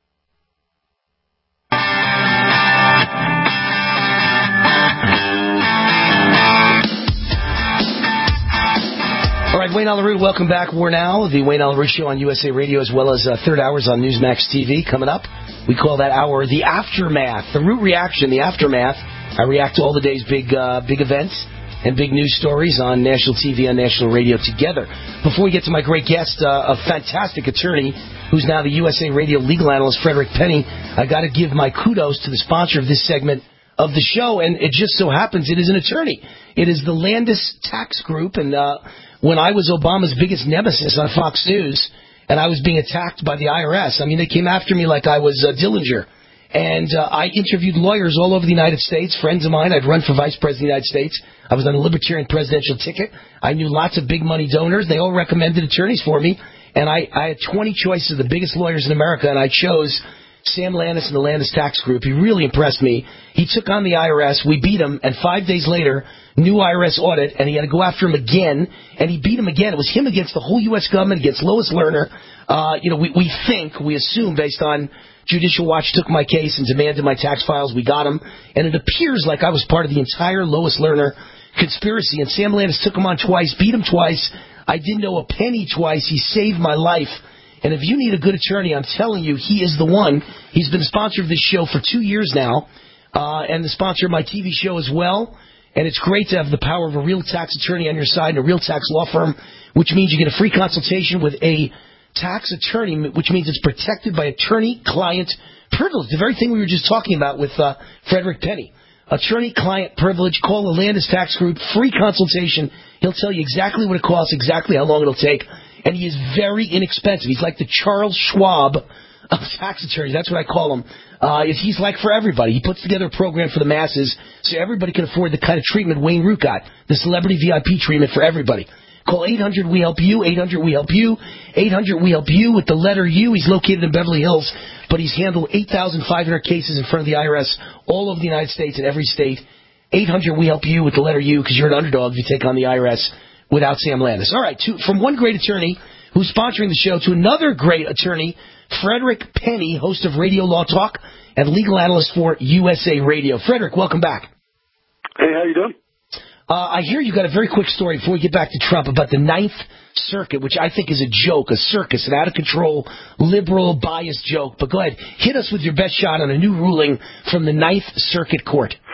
All right, Wayne Allyn Root, welcome back. War Now, the Wayne Allyn Root Show on U S A Radio, as well as uh, third hours on Newsmax T V coming up. We call that hour the Aftermath, the Root Reaction, the Aftermath. I react to all the day's big uh, big events and big news stories on national T V and national radio together. Before we get to my great guest, uh, a fantastic attorney who's now the U S A Radio legal analyst, Frederick Penny, I got to give my kudos to the sponsor of this segment of the show, and it just so happens it is an attorney. It is the Landis Tax Group, and uh, when I was Obama's biggest nemesis on Fox News, and I was being attacked by the I R S, I mean, they came after me like I was uh, Dillinger. And uh, I interviewed lawyers all over the United States, friends of mine. I'd run for vice president of the United States. I was on a libertarian presidential ticket. I knew lots of big money donors. They all recommended attorneys for me. And I, I had twenty choices of the biggest lawyers in America, and I chose Sam Landis and the Landis Tax Group. He really impressed me. He took on the I R S. We beat him, and five days later, new I R S audit, and he had to go after him again, and he beat him again. It was him against the whole U S government, against Lois Lerner. Uh, you know, we, we think, we assume, based on Judicial Watch took my case and demanded my tax files. We got him. And it appears like I was part of the entire Lois Lerner conspiracy. And Sam Landis took him on twice, beat him twice. I didn't owe a penny twice. He saved my life. And if you need a good attorney, I'm telling you, he is the one. He's been the sponsor of this show for two years now, uh, and the sponsor of my T V show as well. And it's great to have the power of a real tax attorney on your side and a real tax law firm, which means you get a free consultation with a tax attorney, which means it's protected by attorney-client privilege, the very thing we were just talking about with uh, Frederick Penny. Attorney-client privilege. Call the Landis Tax Group, free consultation. He'll tell you exactly what it costs, exactly how long it'll take, and he is very inexpensive. He's like the Charles Schwab of tax attorneys. That's what I call him. Uh, he's like for everybody. He puts together a program for the masses so everybody can afford the kind of treatment Wayne Root got, the celebrity V I P treatment for everybody. Call eight hundred we help you, eight hundred we help you, eight hundred we help you with the letter U. He's located in Beverly Hills, but he's handled eight thousand five hundred cases in front of the I R S all over the United States and every state. eight hundred we help you with the letter U because you're an underdog if you take on the I R S without Sam Landis. All right, to, from one great attorney who's sponsoring the show to another great attorney, Frederick Penny, host of Radio Law Talk and legal analyst for U S A Radio. Frederick, welcome back. Hey, how you doing? Uh, I hear you got a very quick story before we get back to Trump about the Ninth Circuit, which I think is a joke, a circus, an out-of-control, liberal, biased joke. But go ahead, hit us with your best shot on a new ruling from the Ninth Circuit Court.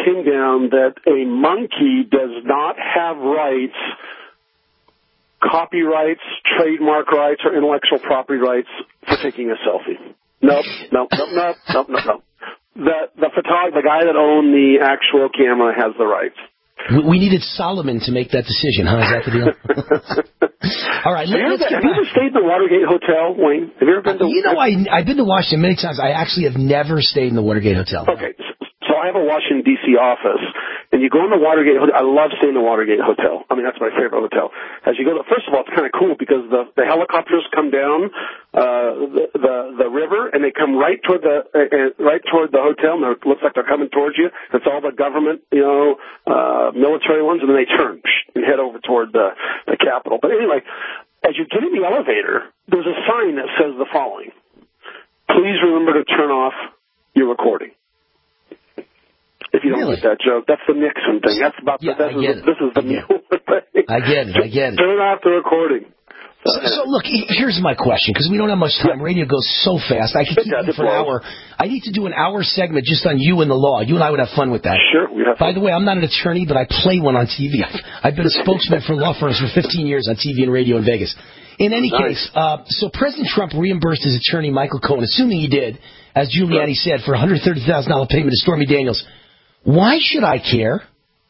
pin down that a monkey does not have rights, copyrights, trademark rights, or intellectual property rights for taking a selfie. Nope, nope, nope, nope, nope, nope, nope. The, the photographer, the guy that owned the actual camera has the rights. We, we needed Solomon to make that decision, huh? Is that the deal? All right, have, let, you let's ever, get have you ever stayed in the Watergate Hotel, Wayne? Have you ever been to? Uh, you know, I, I've been to Washington many times. I actually have never stayed in the Watergate Hotel. Okay, so I have a Washington, D C office, and you go in the Watergate Hotel. I love staying in the Watergate Hotel. I mean, that's my favorite hotel. As you go, to, first of all, it's kind of cool because the, the helicopters come down uh, the, the the river, and they come right toward the uh, right toward the hotel, and it looks like they're coming towards you. It's all the government, you know, uh, military ones, and then they turn and head over toward the, the Capitol. But anyway, as you get in the elevator, there's a sign that says the following: please remember to turn off your recording. If you don't really? get that joke, that's the Nixon thing. That's about yeah, the, this, is, this is the Mueller thing. I get it, I get it. Turn off the recording. So, so look, here's my question, because we don't have much time. Radio goes so fast. I could keep it for an hour. I need to do an hour segment just on you and the law. You and I would have fun with that. Sure. We have By the way, I'm not an attorney, but I play one on T V. I've, I've been a spokesman for law firms for fifteen years on T V and radio in Vegas. In any nice. case, uh, so President Trump reimbursed his attorney, Michael Cohen, assuming he did, as Giuliani said, for a one hundred thirty thousand dollars payment to Stormy Daniels. Why should I care?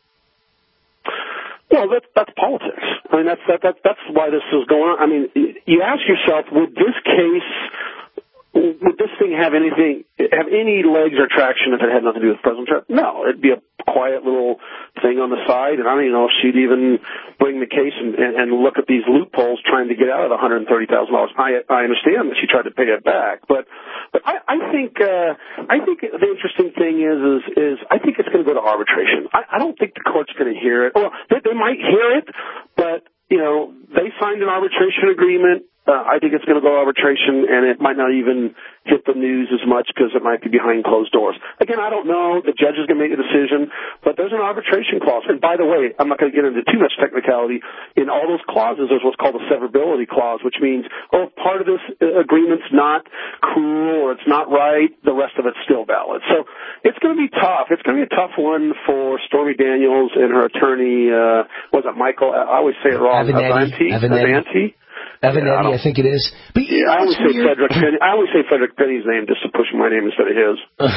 Well, that, that's politics. I mean, that's that, that that's why this is going on. I mean, you ask yourself, would this case, would this thing have anything, have any legs or traction if it had nothing to do with President Trump? No, it'd be a quiet little thing on the side, and I don't even know if she'd even bring the case and, and, and look at these loopholes trying to get out of the one hundred thirty thousand dollars. I I understand that she tried to pay it back, but but I, I think uh, I think the interesting thing is is is I think it's going to go to arbitration. I, I don't think the court's going to hear it. Well, they, they might hear it, but you know they signed an arbitration agreement. Uh, I think it's going to go to arbitration, and it might not even hit the news as much because it might be behind closed doors. Again, I don't know. The judge is going to make a decision, but there's an arbitration clause. And by the way, I'm not going to get into too much technicality. In all those clauses, there's what's called a severability clause, which means, oh, if part of this agreement's not cool or it's not right, the rest of it's still valid. So it's going to be tough. It's going to be a tough one for Stormy Daniels and her attorney, uh, was it Michael? I always say it wrong. Avenatti. Avenatti. Evanetti, yeah, I, I think it is. But you yeah, know I always say weird? Frederick Penny. I always say Frederick Penny's name just to push my name instead of his.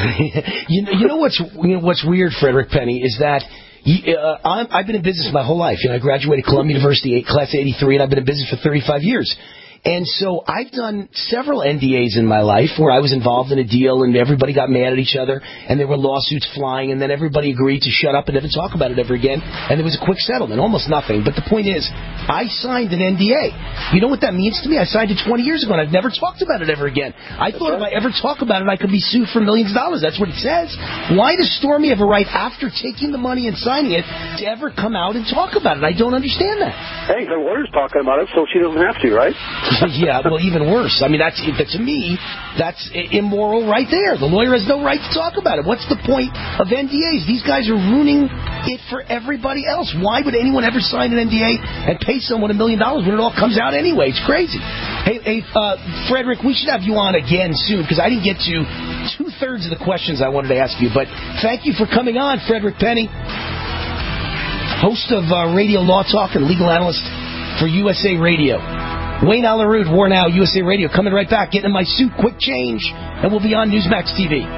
you know, you know what's you know, what's weird, Frederick Penny, is that he, uh, I'm, I've been in business my whole life. You know, I graduated Columbia University, class eighty-three, and I've been in business for thirty-five years. And so I've done several N D As in my life where I was involved in a deal and everybody got mad at each other and there were lawsuits flying and then everybody agreed to shut up and never talk about it ever again. And there was a quick settlement, almost nothing. But the point is, I signed an N D A. You know what that means to me? I signed it twenty years ago and I've never talked about it ever again. I That's thought right. if I ever talk about it, I could be sued for millions of dollars. That's what it says. Why does Stormy have a right after taking the money and signing it to ever come out and talk about it? I don't understand that. Hey, the lawyer's talking about it, so she doesn't have to, right? Yeah, well, even worse. I mean, that's to me, that's immoral right there. The lawyer has no right to talk about it. What's the point of N D As? These guys are ruining it for everybody else. Why would anyone ever sign an N D A and pay someone a million dollars when it all comes out anyway? It's crazy. Hey, hey uh, Frederick, we should have you on again soon because I didn't get to two-thirds of the questions I wanted to ask you. But thank you for coming on, Frederick Penny, host of uh, Radio Law Talk and legal analyst for U S A Radio. Wayne Allyn-Root, War Now, U S A Radio. Coming right back. Getting in my suit. Quick change. And we'll be on Newsmax T V.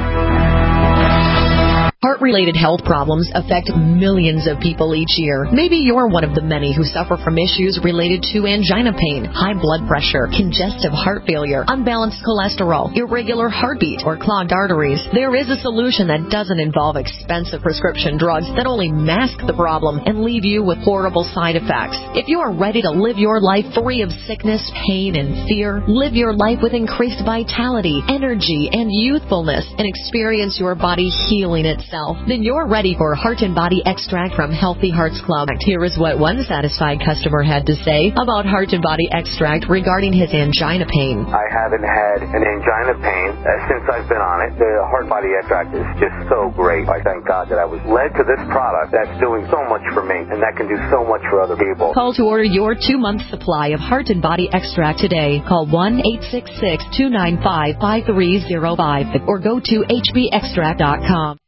Heart-related health problems affect millions of people each year. Maybe you're one of the many who suffer from issues related to angina pain, high blood pressure, congestive heart failure, unbalanced cholesterol, irregular heartbeat, or clogged arteries. There is a solution that doesn't involve expensive prescription drugs that only mask the problem and leave you with horrible side effects. If you are ready to live your life free of sickness, pain, and fear, live your life with increased vitality, energy, and youthfulness, and experience your body healing itself, then you're ready for Heart and Body Extract from Healthy Hearts Club. Here is what one satisfied customer had to say about Heart and Body Extract regarding his angina pain. I haven't had an angina pain uh, since I've been on it. The Heart Body Extract is just so great. I thank God that I was led to this product that's doing so much for me and that can do so much for other people. Call to order your two-month supply of Heart and Body Extract today. Call one eight six six, two nine five, five three zero five or go to h b extract dot com.